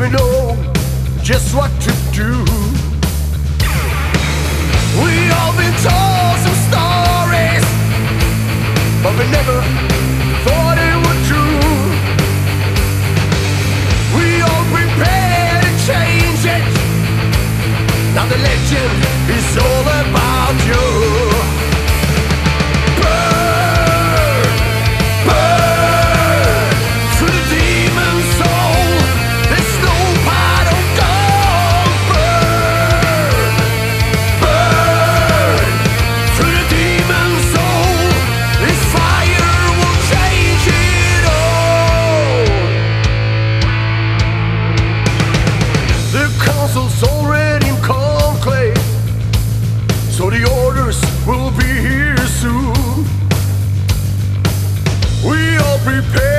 we know just what to do. We all been told some stories, but we never thought it was true. We all prepared to change it. Now the legend is all about you. Already in conclave, so the orders will be here soon. We all prepare